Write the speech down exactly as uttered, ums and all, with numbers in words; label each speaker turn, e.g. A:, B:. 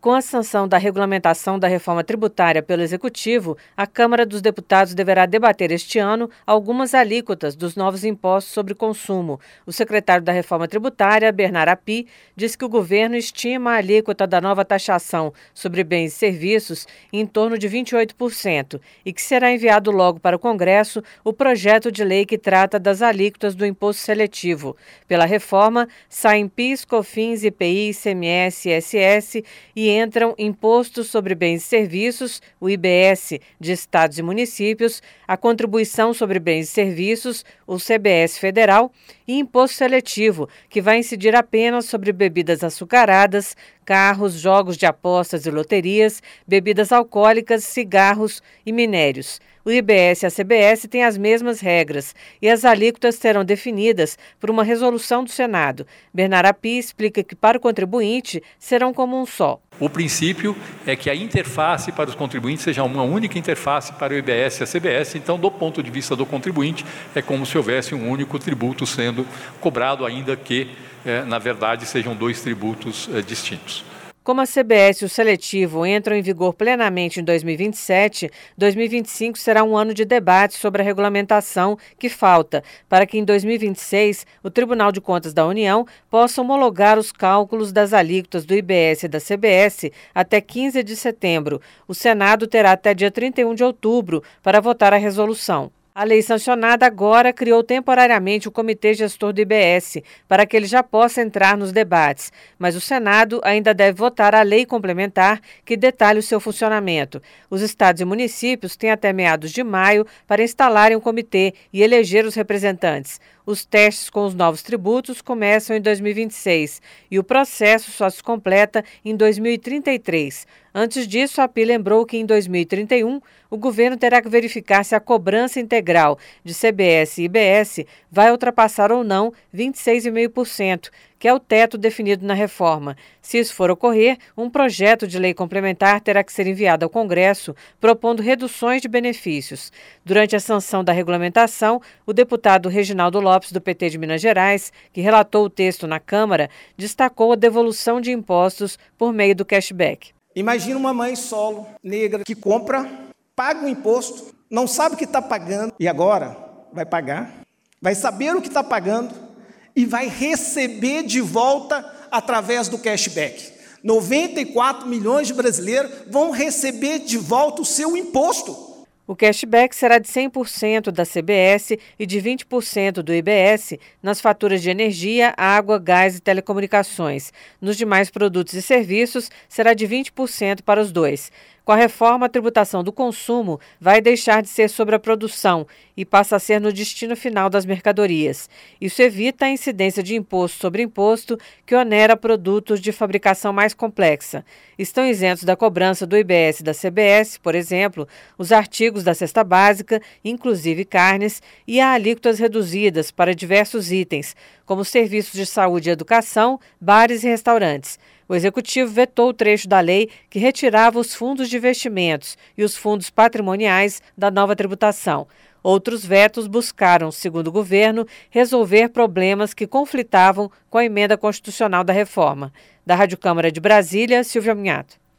A: Com a sanção da regulamentação da reforma tributária pelo Executivo, a Câmara dos Deputados deverá debater este ano algumas alíquotas dos novos impostos sobre consumo. O secretário da Reforma Tributária, Bernard Api, diz que o governo estima a alíquota da nova taxação sobre bens e serviços em torno de vinte e oito por cento e que será enviado logo para o Congresso o projeto de lei que trata das alíquotas do imposto seletivo. Pela reforma, saem PIS, COFINS, I P I, I C M S e I S S e entram impostos sobre bens e serviços, o I B S de estados e municípios, a contribuição sobre bens e serviços, o C B S federal, e imposto seletivo, que vai incidir apenas sobre bebidas açucaradas, carros, jogos de apostas e loterias, bebidas alcoólicas, cigarros e minérios. O I B S e a C B S têm as mesmas regras e as alíquotas serão definidas por uma resolução do Senado. Bernard Api explica que para o contribuinte serão como um só.
B: O princípio é que a interface para os contribuintes seja uma única interface para o I B S e a C B S. Então, do ponto de vista do contribuinte, é como se houvesse um único tributo sendo cobrado, ainda que, eh, na verdade, sejam dois tributos eh, distintos.
A: Como a C B S e o seletivo entram em vigor plenamente em dois mil e vinte e sete, dois mil e vinte e cinco será um ano de debate sobre a regulamentação que falta, para que em dois mil e vinte e seis o Tribunal de Contas da União possa homologar os cálculos das alíquotas do I B S e da C B S até quinze de setembro. O Senado terá até dia trinta e um de outubro para votar a resolução. A lei sancionada agora criou temporariamente o Comitê Gestor do I B S, para que ele já possa entrar nos debates, mas o Senado ainda deve votar a lei complementar que detalhe o seu funcionamento. Os estados e municípios têm até meados de maio para instalarem o comitê e eleger os representantes. Os testes com os novos tributos começam em dois mil e vinte e seis e o processo só se completa em dois mil e trinta e três. Antes disso, a Api lembrou que em dois mil e trinta e um o governo terá que verificar se a cobrança integral de C B S e I B S vai ultrapassar ou não vinte e seis vírgula cinco por cento, que é o teto definido na reforma. Se isso for ocorrer, um projeto de lei complementar terá que ser enviado ao Congresso, propondo reduções de benefícios. Durante a sanção da regulamentação, o deputado Reginaldo Lopes, do P T de Minas Gerais, que relatou o texto na Câmara, destacou a devolução de impostos por meio do cashback.
C: Imagina uma mãe solo, negra, que compra, paga o imposto, não sabe o que está pagando e agora vai pagar, vai saber o que está pagando e vai receber de volta através do cashback. noventa e quatro milhões de brasileiros vão receber de volta o seu imposto.
A: O cashback será de cem por cento da C B S e de vinte por cento do I B S nas faturas de energia, água, gás e telecomunicações. Nos demais produtos e serviços, será de vinte por cento para os dois. Com a reforma, a tributação do consumo vai deixar de ser sobre a produção e passa a ser no destino final das mercadorias. Isso evita a incidência de imposto sobre imposto, que onera produtos de fabricação mais complexa. Estão isentos da cobrança do I B S e da C B S, por exemplo, os artigos da cesta básica, inclusive carnes, e há alíquotas reduzidas para diversos itens, como serviços de saúde e educação, bares e restaurantes. O Executivo vetou o trecho da lei que retirava os fundos de investimentos e os fundos patrimoniais da nova tributação. Outros vetos buscaram, segundo o governo, resolver problemas que conflitavam com a emenda constitucional da reforma. Da Rádio Câmara de Brasília, Silvia Minhato.